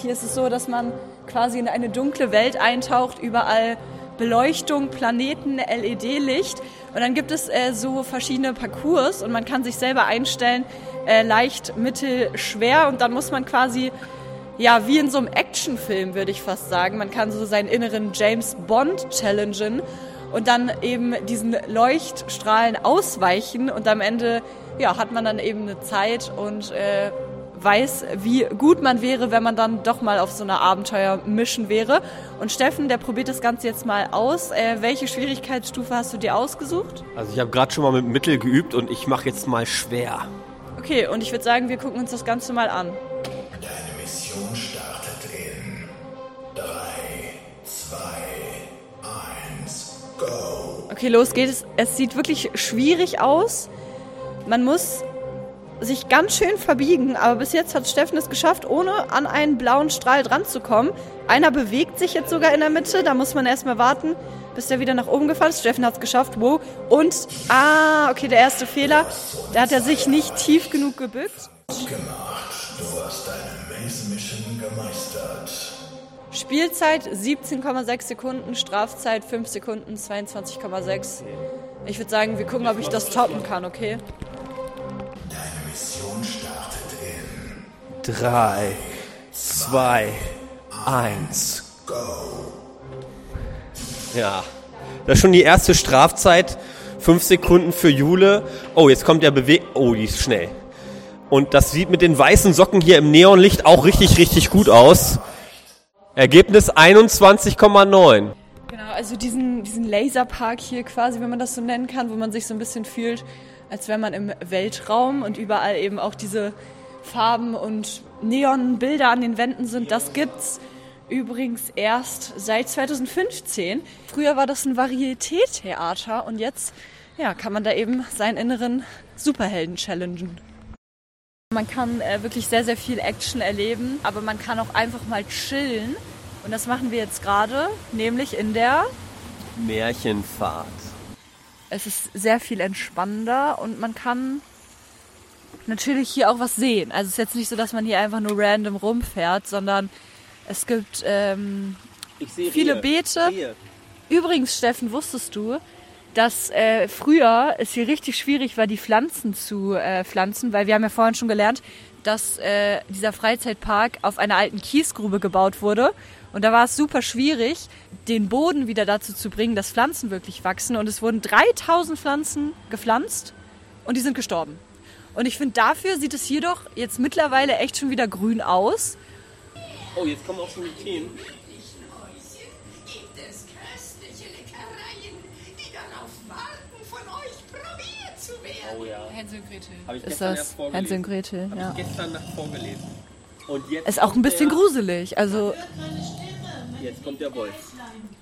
hier ist es so, dass man quasi in eine dunkle Welt eintaucht, überall Beleuchtung, Planeten, LED-Licht. Und dann gibt es so verschiedene Parcours und man kann sich selber einstellen, leicht, mittel, schwer. Und dann muss man quasi, ja, wie in so einem Actionfilm, würde ich fast sagen. Man kann so seinen inneren James Bond challengen und dann eben diesen Leuchtstrahlen ausweichen. Und am Ende, ja, hat man dann eben eine Zeit und weiß, wie gut man wäre, wenn man dann doch mal auf so einer Abenteuer-Mission wäre. Und Steffen, der probiert das Ganze jetzt mal aus. Welche Schwierigkeitsstufe hast du dir ausgesucht? Also ich habe gerade schon mal mit Mittel geübt und ich mache jetzt mal schwer. Okay, und ich würde sagen, wir gucken uns das Ganze mal an. Deine Mission startet in 3, 2, 1, go! Okay, los geht's. Es sieht wirklich schwierig aus. Man muss sich ganz schön verbiegen, aber bis jetzt hat Steffen es geschafft, ohne an einen blauen Strahl dran zu kommen. Einer bewegt sich jetzt sogar in der Mitte, da muss man erstmal warten, bis der wieder nach oben gefallen ist. Steffen hat es geschafft, wow. Und, okay, der erste Fehler, da hat er sich nicht tief genug gebückt. Gemacht, du hast deine Maze-Mission gemeistert. Spielzeit 17,6 Sekunden, Strafzeit 5 Sekunden, 22,6. Ich würde sagen, wir gucken, ob ich das toppen kann, okay? Deine Mission startet in 3, 2, 1, go! Ja, das ist schon die erste Strafzeit. 5 Sekunden für Jule. Oh, jetzt kommt der Oh, die ist schnell. Und das sieht mit den weißen Socken hier im Neonlicht auch richtig, richtig gut aus. Ergebnis 21,9. Genau, also diesen Laserpark hier quasi, wenn man das so nennen kann, wo man sich so ein bisschen fühlt, als wäre man im Weltraum und überall eben auch diese Farben und Neonbilder an den Wänden sind, das gibt's übrigens erst seit 2015. Früher war das ein Varieté-Theater und jetzt, ja, kann man da eben seinen inneren Superhelden challengen. Man kann wirklich sehr, sehr viel Action erleben, aber man kann auch einfach mal chillen. Und das machen wir jetzt gerade, nämlich in der Märchenfahrt. Es ist sehr viel entspannender und man kann natürlich hier auch was sehen. Also es ist jetzt nicht so, dass man hier einfach nur random rumfährt, sondern es gibt viele Beete. Rehe. Übrigens, Steffen, wusstest du, dass früher es hier richtig schwierig war, die Pflanzen zu pflanzen, weil wir haben ja vorhin schon gelernt, dass dieser Freizeitpark auf einer alten Kiesgrube gebaut wurde. Und da war es super schwierig, den Boden wieder dazu zu bringen, dass Pflanzen wirklich wachsen. Und es wurden 3000 Pflanzen gepflanzt und die sind gestorben. Und ich finde, dafür sieht es hier doch jetzt mittlerweile echt schon wieder grün aus. Oh, jetzt kommen auch schon die Themen. Gibt es köstliche Leckereien, die darauf warten, von euch probiert zu werden? Oh ja. Hänsel und Gretel. Habe ich Ist gestern das erst vorgelesen. Hänsel und Gretel? Habe Ja. ich gestern Nacht vorgelesen. Und jetzt Ist auch ein bisschen kommt gruselig. Also Jetzt kommt der Wolf.